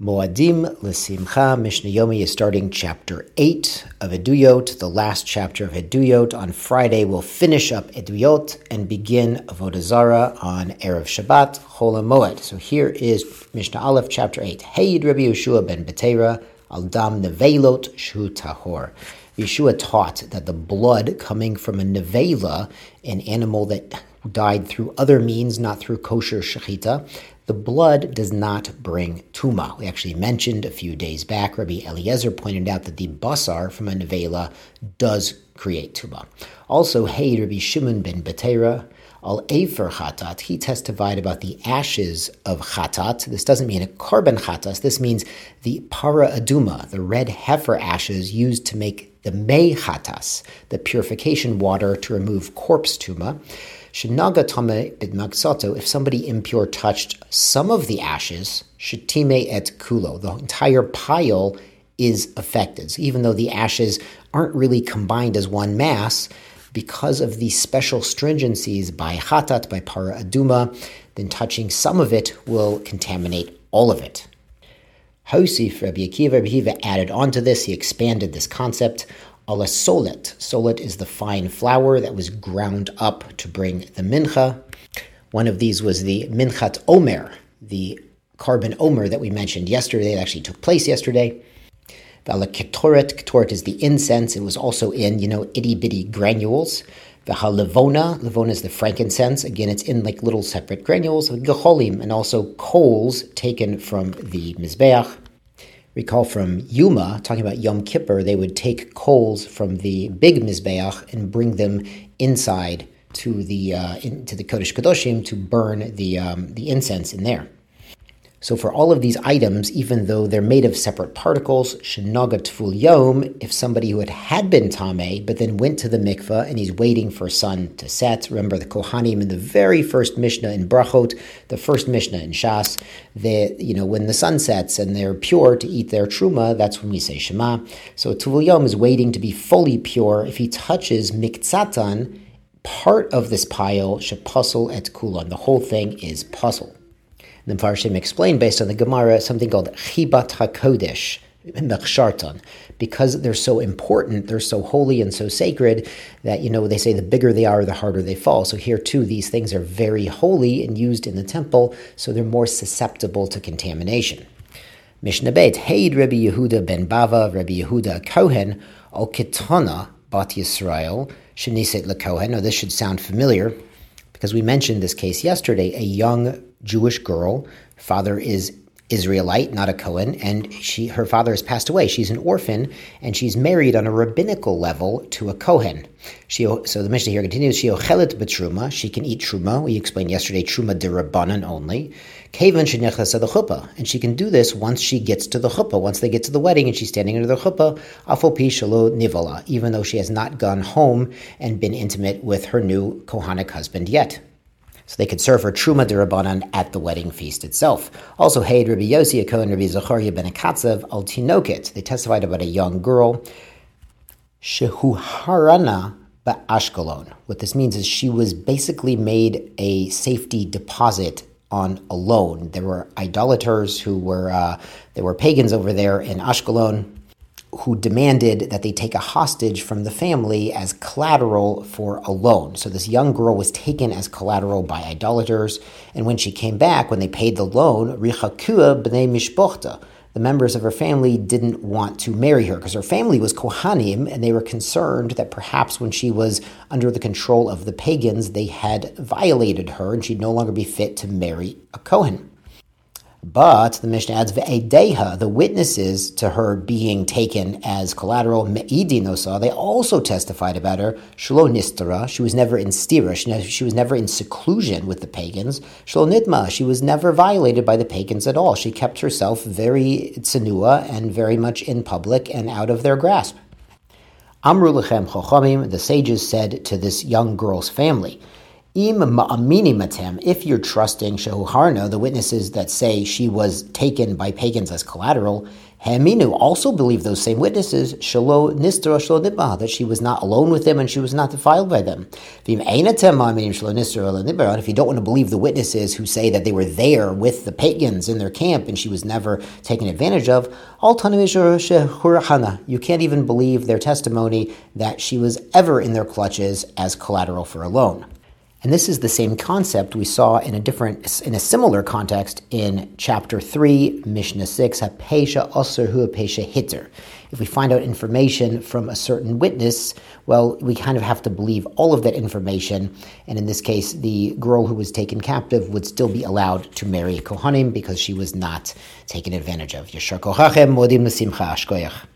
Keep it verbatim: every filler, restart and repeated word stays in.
Moadim L'Simcha Mishnah Yomi is starting chapter eight of Eduyot, the last chapter of Eduyot. On Friday, we'll finish up Eduyot and begin Avodah Zarah on Erev Shabbat, Chol HaMoed. So here is Mishnah Aleph, chapter eight. Heyid Rabbi Yeshua ben Betera, al dam neveilot shu tahor. Yeshua taught that the blood coming from a nevela, an animal that died through other means, not through kosher shechita, the blood does not bring tuma. We actually mentioned a few days back, Rabbi Eliezer pointed out that the basar from a nevela does create tuma. Also, hey, Rabbi Shimon ben Betera, al efer chatat, he testified about the ashes of chatat. This doesn't mean a carbon chatas, this means the para aduma, the red heifer ashes used to make the mei chatas, the purification water to remove corpse tuma. Shenaga tame bidmagsato, if somebody impure touched some of the ashes, shetime et kulo, the entire pile is affected. So even though the ashes aren't really combined as one mass, because of the special stringencies by chatat, by para aduma, then touching some of it will contaminate all of it. Hosif Rabbi Akiva, Rabbi Akiva added on to this, he expanded this concept. Ala solet. Solet is the fine flour that was ground up to bring the mincha. One of these was the minchat omer, the carbon omer that we mentioned yesterday. It actually took place yesterday. Vala ketoret. Ketoret is the incense. It was also in, you know, itty-bitty granules. Vaha levona. Levona is the frankincense. Again, it's in like little separate granules. Gecholim, and also coals taken from the mizbeach. Recall from Yuma, talking about Yom Kippur, they would take coals from the big Mizbeach and bring them inside to the uh, into the Kodesh Kadoshim to burn the um, the incense in there. So for all of these items, even though they're made of separate particles, shenaga tful yom, if somebody who had had been tameh, but then went to the mikveh and he's waiting for sun to set. Remember the Kohanim in the very first Mishnah in Brachot, the first Mishnah in Shas, they, you know, when the sun sets and they're pure to eat their truma, that's when we say Shema. So tful yom is waiting to be fully pure. If he touches miktsatan, part of this pile, shepasel et kulan, the whole thing is puzzle. The Mfarshim explained, based on the Gemara, something called Chibat HaKodesh, Mechshartan. Because they're so important, they're so holy and so sacred, that, you know, they say the bigger they are, the harder they fall. So here, too, these things are very holy and used in the temple, so they're more susceptible to contamination. Mishnah Bet, Heid Rabbi Yehuda ben Bava, Rabbi Yehuda Kohen, Al Kitana Bat Yisrael, Sheniset LeKohen. Now, this should sound familiar, because we mentioned this case yesterday, a young Jewish girl, father is Israelite, not a Cohen, and she her father has passed away. She's an orphan, and she's married on a rabbinical level to a Kohen. She, so the Mishnah here continues, she ochelet b'truma, she can eat truma. We explained yesterday, truma derabanan only. Kevan shenechlas the chuppah, and she can do this once she gets to the chuppah, once they get to the wedding and she's standing under the chuppah, afal pi shelo nivala, even though she has not gone home and been intimate with her new Kohanic husband yet. So they could serve her truma derabanan at the wedding feast itself. Also, Heid Rabbi Yossi Kohen Rabbi Zachariah ben Akatzav al tinoket. They testified about a young girl, shehu harana ba'ashkelon. What this means is she was basically made a safety deposit on a loan. There were idolaters who were uh, there were pagans over there in Ashkelon who demanded that they take a hostage from the family as collateral for a loan. So this young girl was taken as collateral by idolaters, and when she came back, when they paid the loan, Richakua b'nei mishpochta, the members of her family didn't want to marry her because her family was Kohanim, and they were concerned that perhaps when she was under the control of the pagans, they had violated her and she'd no longer be fit to marry a Kohen. But the Mishnah adds, Ve'edeha, the witnesses to her being taken as collateral, Me'idinosa, they also testified about her, Shlo Nistara, she was never in stira, she was never in seclusion with the pagans, Shlo Nitma, she was never violated by the pagans at all. She kept herself very tsenua and very much in public and out of their grasp. Amru lechem chochamim, the sages said to this young girl's family, Im ma'amini matem, if you're trusting shehu harna, the witnesses that say she was taken by pagans as collateral, Haminu also believe those same witnesses, shalo nistra shalo nibah, that she was not alone with them and she was not defiled by them. And if you don't want to believe the witnesses who say that they were there with the pagans in their camp and she was never taken advantage of, you can't even believe their testimony that she was ever in their clutches as collateral for a loan. And this is the same concept we saw in a different, in a similar context in chapter three, Mishnah six, ha-pesha osur hu ha-pesha hitter. If we find out information from a certain witness, well, we kind of have to believe all of that information. And in this case, the girl who was taken captive would still be allowed to marry Kohanim because she was not taken advantage of. Yashar kochachem modim l'simcha ashkoyach.